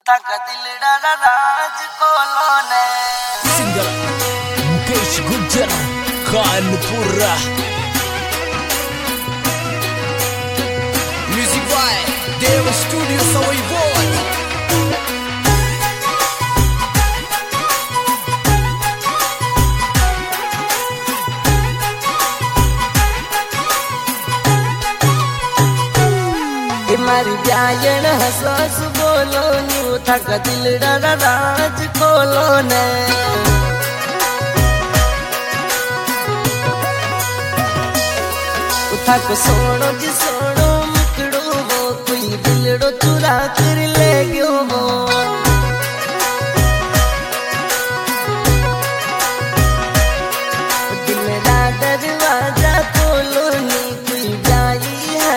तक दिलड़ा राज कोलो ने singer Mukesh Gujjar Kanpura music by Dev studio Sawai बोल मारी ब्यायण हसास बोलो न्यू थक दिलड़ा राज कोलो ने थक सोनो जी सोनो मुकड़ो वो कोई दिलड़ो चुरा कर ले गयो वो दिलड़ा दरवाजा खोलो नी कोई ब्याई है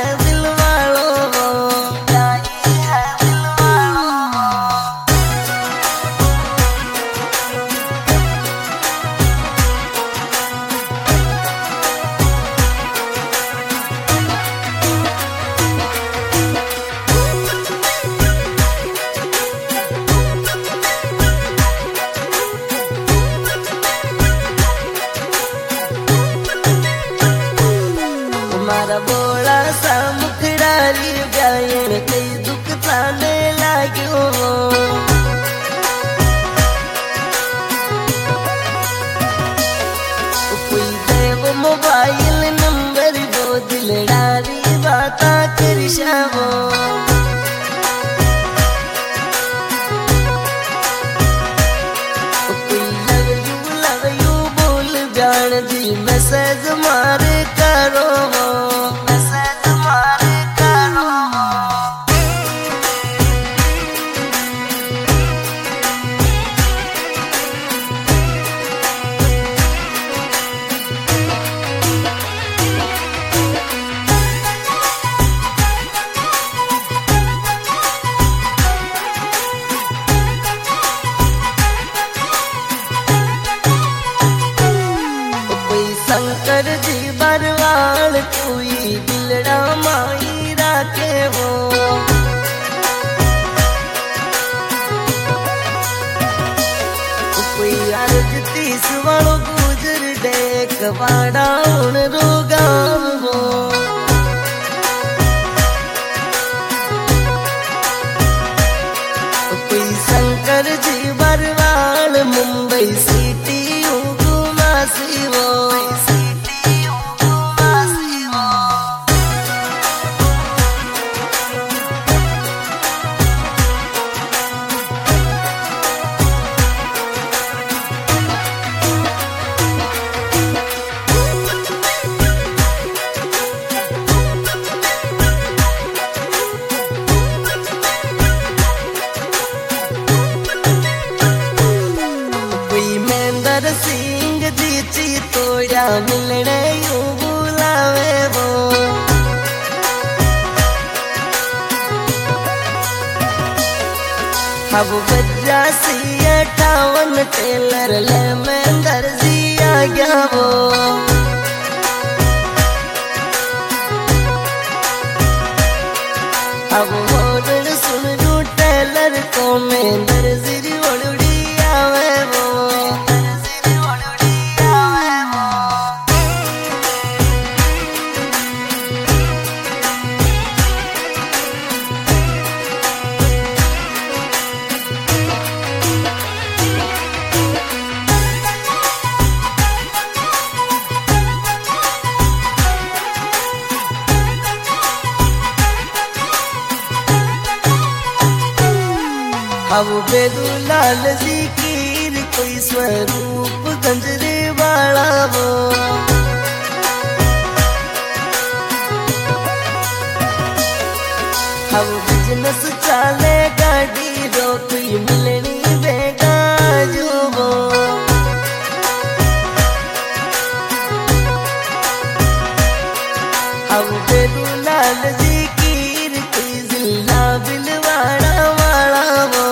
बोला सा मुखड़ारी ब्यायण कई दुख थाने लाग्यो कोई देव मोबाइल नंबर दो दिलड़ारी बाता कर शावो कोई लव यू बोल जान जी मैसेज मारे करो शंकर जी बरवाल कोई दिलड़ा माई राखे हो कोई अर्ज 30 वालों गुजर देख वाड़ा उन रोगाम हो कोई शंकर जी बरवाल मुंबई सिटी घुमासी वो सिंह जी चितोड़ा मिलने यूं बुलावे वो अब बजा सी 58 टेलर ले मैं दर्जी आ गया वो अब मोड़ सुन लूं टेलर को मैं दर्जी ओढ़ी आवे वो अब बेदुलाल जी कीर कोई स्वरूप गंजरे वाला वो अब बिजनेस चाले गाड़ी रो कोई मिलनी बेगा जो वो अब बेदुलाल जी कीर कोई जिला बिलवाड़ा वाला वो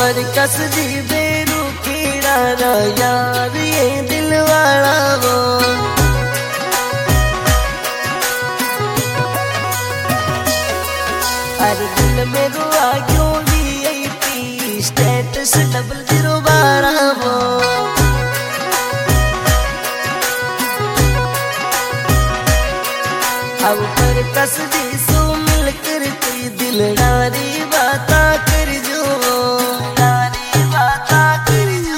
पर कस दी बेरू कीड़ा रा यार ये दिल वाला वो अरे दिल में रुआ क्यों VIP स्टेटस 0012 वो अब पर कस दी सो मिल कर कोई दिलदारी बाता कर जो दिलदारी बाता कर जो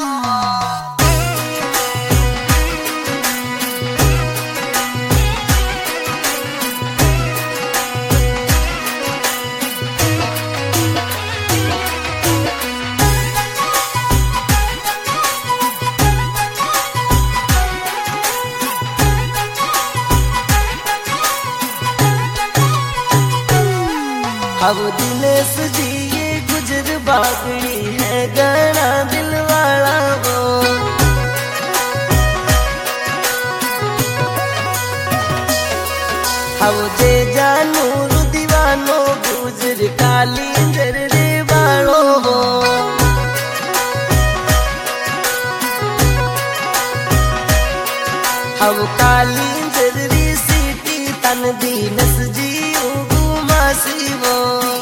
अब दिनेश जी ये गुजर बागड़ी है गाना दिल वाला वो अब जे जानू दीवानो गुजर काली रे बालो हो अब काली जरी सीटी तन दीनस जी मासी वो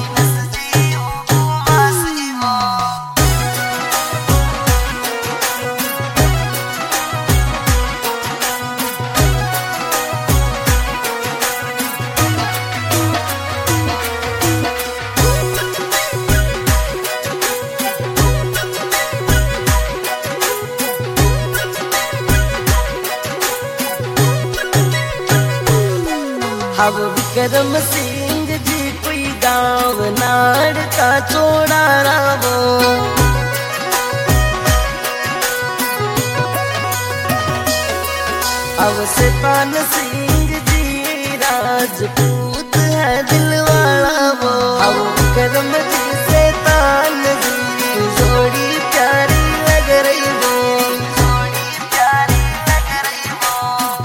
अब विक्रम सिंह जी कोई गाँव नाड़ का छोड़ा रावो अब शैतान सिंह जी राजपूत है दिल वाला वो अब विक्रम जी शैतान जी जोड़ी प्यारी लग रही वो जोड़ी प्यारी लग रही वो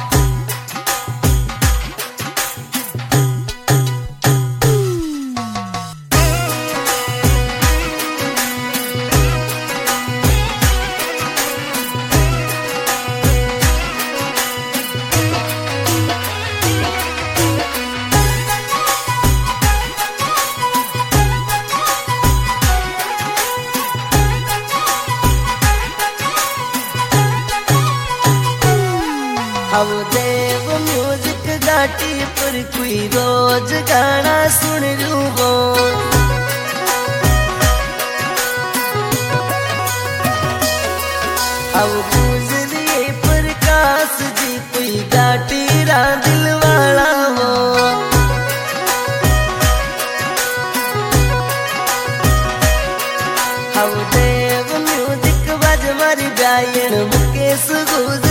अब देव म्यूजिक घाटी पर कोई रोज गाना सुन लूं वो अब गुजरिए प्रकाश जी कोई घाटी रा दिल वाला वो अब देव म्यूजिक बज मर गायन मुकेश गुजर